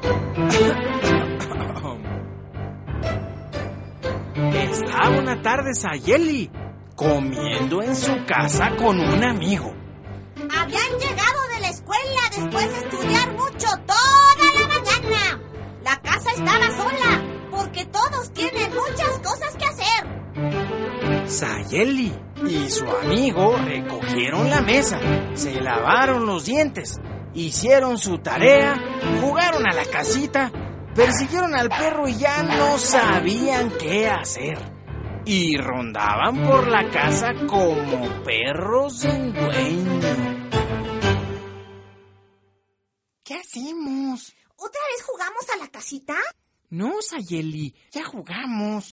Estaba una tarde Sayeli comiendo en su casa con un amigo. Habían llegado de la escuela después de estudiar mucho toda la mañana. La casa estaba sola porque todos tienen muchas cosas que hacer. Sayeli y su amigo recogieron la mesa, se lavaron los dientes, hicieron su tarea, jugaron a la casita, persiguieron al perro y ya no sabían qué hacer. Y rondaban por la casa como perros sin dueño. ¿Qué hacemos? ¿Otra vez jugamos a la casita? No, Sayeli, ya jugamos.